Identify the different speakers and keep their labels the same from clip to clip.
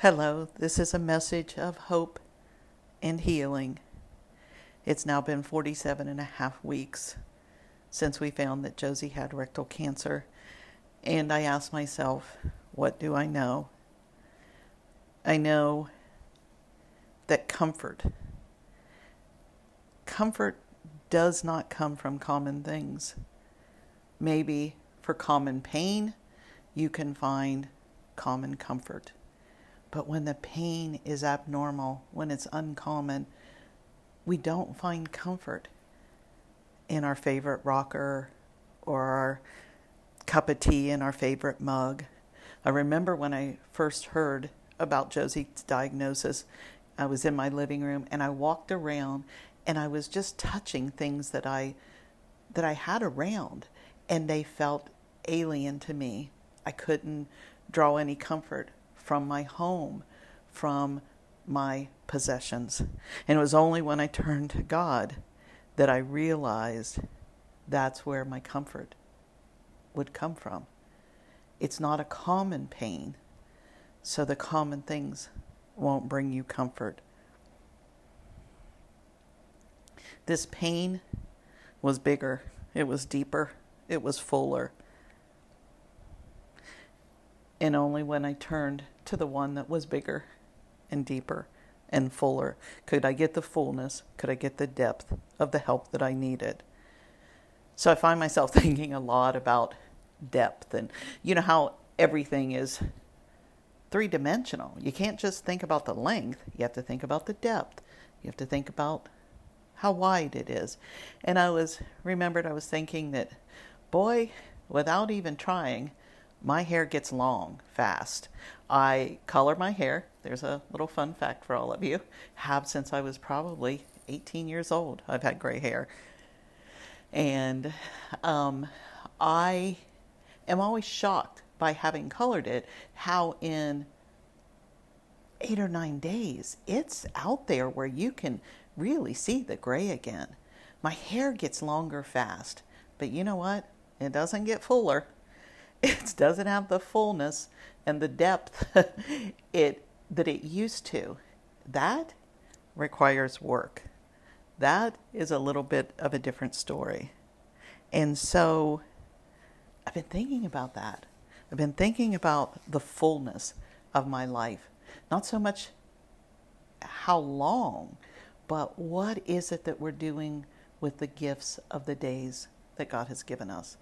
Speaker 1: Hello, this is a message of hope and healing. It's now been 47 and a half weeks since we found that Josie had rectal cancer, and I asked myself, what do I know? I know that comfort does not come from common things. Maybe for common pain, you can find common comfort. But when the pain is abnormal, when it's uncommon, we don't find comfort in our favorite rocker or our cup of tea in our favorite mug. I remember when I first heard about Josie's diagnosis, I was in my living room and I walked around and I was just touching things that I had around, and they felt alien to me. I couldn't draw any comfort from my home, from my possessions. And it was only when I turned to God that I realized that's where my comfort would come from. It's not a common pain, so the common things won't bring you comfort. This pain was bigger, it was deeper, it was fuller. And only when I turned to the one that was bigger and deeper and fuller could I get the fullness, could I get the depth of the help that I needed. So I find myself thinking a lot about depth, and you know how everything is three-dimensional. You can't just think about the length, you have to think about the depth. You have to think about how wide it is. And I was thinking that, boy, without even trying, my hair gets long fast. I color my hair. There's a little fun fact for all of you. Have since I was probably 18 years old. I've had gray hair. And I am always shocked by having colored it, how in 8 or 9 days, it's out there where you can really see the gray again. My hair gets longer fast. But you know what? It doesn't get fuller. It doesn't have the fullness and the depth that it used to. That requires work. That is a little bit of a different story. And so I've been thinking about that. I've been thinking about the fullness of my life. Not so much how long, but what is it that we're doing with the gifts of the days that God has given us.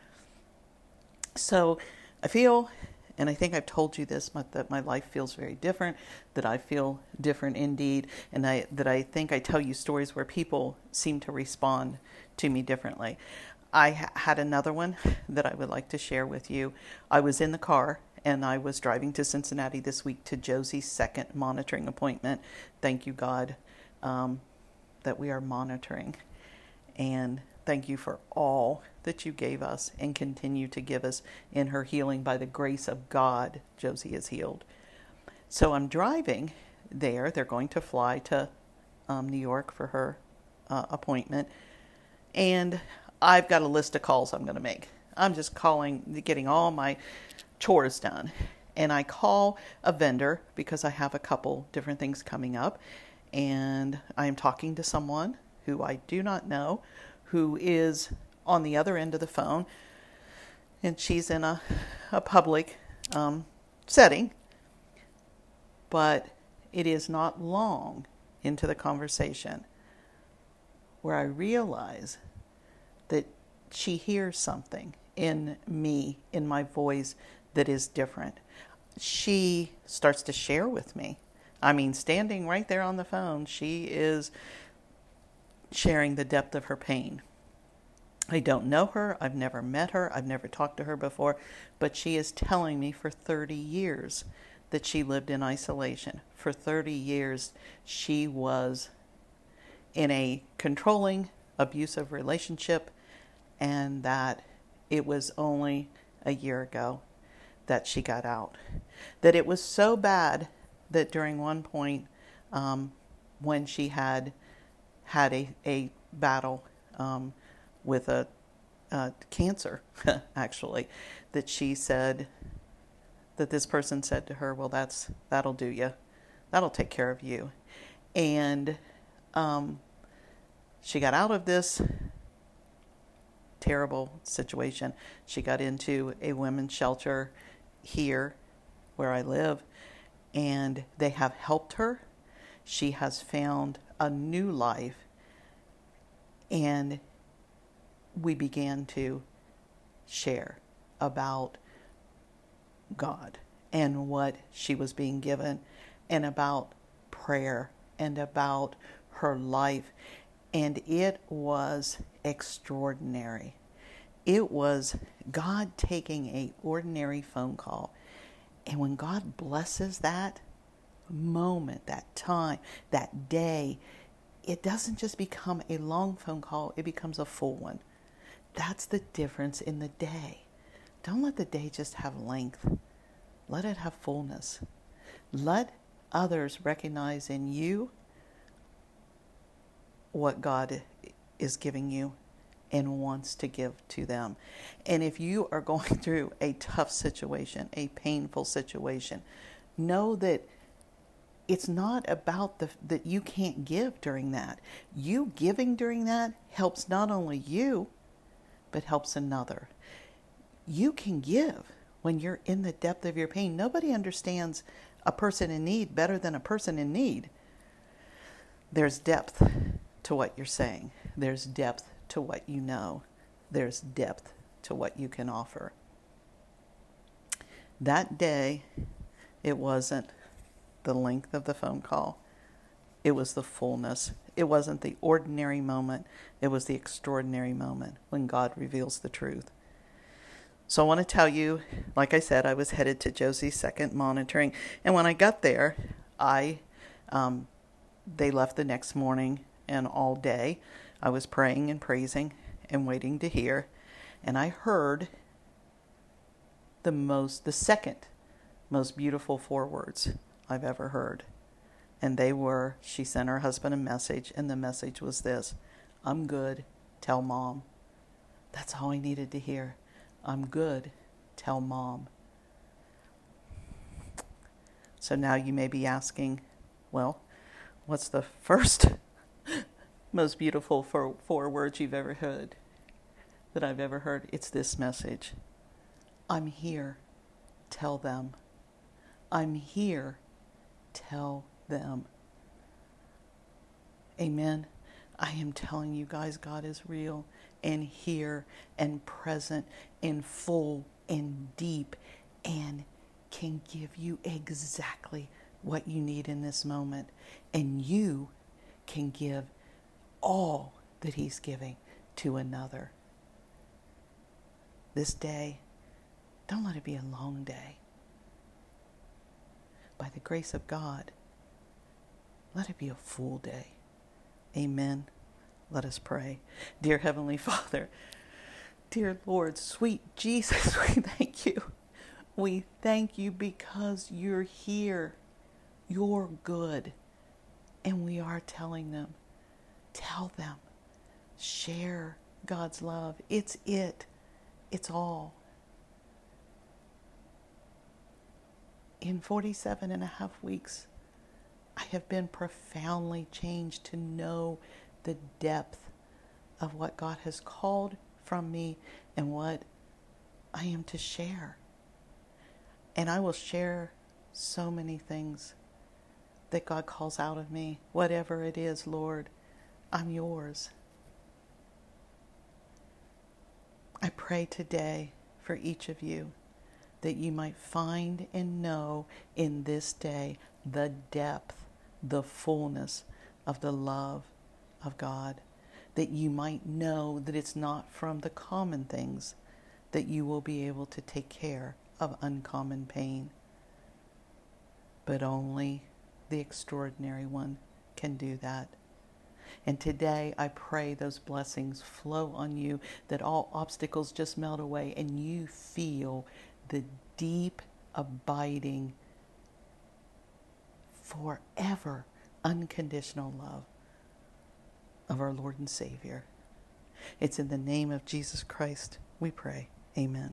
Speaker 1: So I feel, and I think I've told you this, that my life feels very different, that I feel different indeed, and that I think I tell you stories where people seem to respond to me differently. I had another one that I would like to share with you. I was in the car, and I was driving to Cincinnati this week to Josie's second monitoring appointment. Thank you, God, that we are monitoring. And thank you for all that you gave us and continue to give us in her healing. By the grace of God, Josie is healed. So I'm driving there. They're going to fly to New York for her appointment. And I've got a list of calls I'm going to make. I'm just getting all my chores done. And I call a vendor because I have a couple different things coming up. And I'm talking to someone who I do not know, who is on the other end of the phone, and she's in a public setting, but it is not long into the conversation where I realize that she hears something in me, in my voice, that is different. She starts to share with me. I mean, standing right there on the phone, she is sharing the depth of her pain. I don't know her. I've never met her. I've never talked to her before. But she is telling me for 30 years that she lived in isolation. For 30 years, she was in a controlling, abusive relationship, and that it was only a year ago that she got out. That it was so bad that during one point, when she had a battle with a cancer, actually, that she said, that this person said to her, well, that'll do you. That'll take care of you. And she got out of this terrible situation. She got into a women's shelter here where I live, and they have helped her. She has found a new life, and we began to share about God and what she was being given, and about prayer, and about her life. And it was extraordinary. It was God taking an ordinary phone call. And when God blesses that moment, that time, that day, it doesn't just become a long phone call, it becomes a full one. That's the difference in the day. Don't let the day just have length. Let it have fullness. Let others recognize in you what God is giving you and wants to give to them. And if you are going through a tough situation, a painful situation, know that it's not about that you can't give during that. You giving during that helps not only you, but helps another. You can give when you're in the depth of your pain. Nobody understands a person in need better than a person in need. There's depth to what you're saying. There's depth to what you know. There's depth to what you can offer. That day, it wasn't the length of the phone call. It was the fullness. It wasn't the ordinary moment. It was the extraordinary moment when God reveals the truth. So I want to tell you, like I said, I was headed to Josie's second monitoring. And when I got there, they left the next morning, and all day I was praying and praising and waiting to hear. And I heard the second most beautiful 4 words I've ever heard. And they were, she sent her husband a message, and the message was this: I'm good, tell Mom. That's all I needed to hear. I'm good, tell Mom. So now you may be asking, well, what's the first most beautiful 4 words you've ever heard, that I've ever heard? It's this message: I'm here, tell them. I'm here, tell them. Amen. I am telling you guys, God is real and here and present and full and deep and can give you exactly what you need in this moment. And you can give all that He's giving to another. This day, don't let it be a long day. By the grace of God, let it be a full day. Amen. Let us pray. Dear Heavenly Father, dear Lord, sweet Jesus, we thank you. We thank you because you're here. You're good. And we are telling them. Tell them. Share God's love. It's it. It's all. In 47 and a half weeks, I have been profoundly changed to know the depth of what God has called from me and what I am to share. And I will share so many things that God calls out of me. Whatever it is, Lord, I'm yours. I pray today for each of you that you might find and know in this day the depth, the fullness of the love of God, that you might know that it's not from the common things that you will be able to take care of uncommon pain, but only the extraordinary one can do that. And today I pray those blessings flow on you, that all obstacles just melt away and you feel the deep, abiding, forever, unconditional love of our Lord and Savior. It's in the name of Jesus Christ we pray. Amen.